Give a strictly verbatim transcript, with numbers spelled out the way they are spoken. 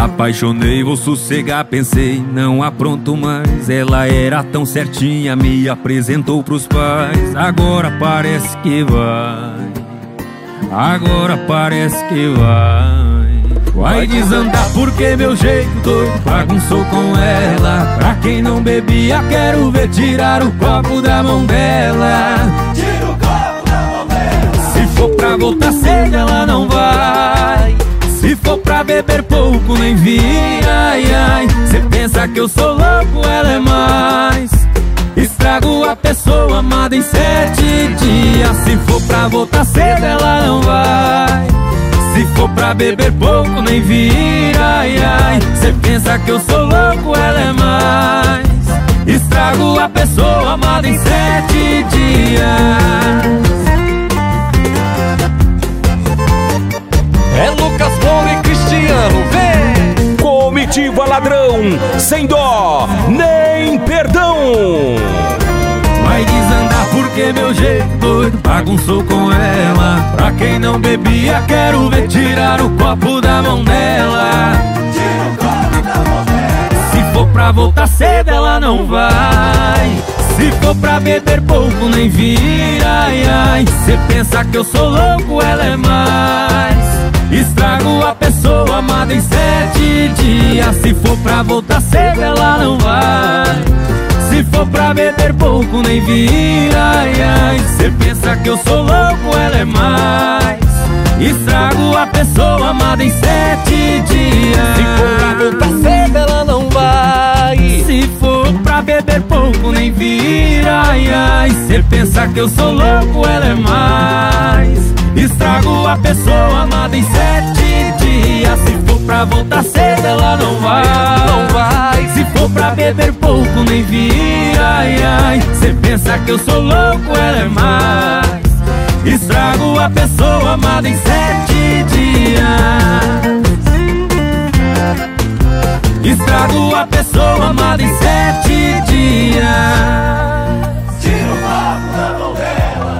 Apaixonei, vou sossegar, pensei, não apronto mais. Ela era tão certinha, me apresentou pros pais. Agora parece que vai, agora parece que vai. Vai desandar porque meu jeito doido bagunçou com ela. Pra quem não bebia, quero ver tirar o copo da mão dela. Tira o copo da mão dela. Se for pra voltar cedo, ela não vai. Se for pra beber pouco, nem vira, ai, ai. Cê pensa que eu sou louco, ela é mais. Estrago a pessoa amada em sete dias. Se for pra voltar cedo, ela não vai. Se for pra beber pouco, nem vira, ai, ai. Cê pensa que eu sou louco, ela é mais. Estrago a pessoa amada em sete dias. É Lucas Moura e Cristiano, vem! Comitiva ladrão, sem dó, nem perdão. Vai desandar porque meu jeito doido bagunçou com ela. Pra quem não bebia, quero ver tirar o copo da mão dela. Tira o copo da mão dela. Se for pra voltar cedo, ela não vai. Se for pra beber pouco, nem vira, ai, ai. Cê pensa que eu sou louco, ela é mais. Estrago a pessoa amada em sete dias. Se for pra voltar cedo, ela não vai. Se for pra beber pouco, nem vira, ai, ai. Cê pensa que eu sou louco, ela é mais. Estrago a pessoa amada em sete dias. Se for pra voltar cedo, ela não vai. Se for pra beber pouco, nem vira, ai, ai. Cê pensa que eu sou louco, ela é mais. Estrago a pessoa amada em sete dias. Se for pra voltar cedo, ela não vai, não vai. Se for pra beber pouco, nem vira, ai, ai. Cê pensa que eu sou louco, ela é mais. Estrago a pessoa amada em sete dias. Estrago a pessoa amada em sete dias.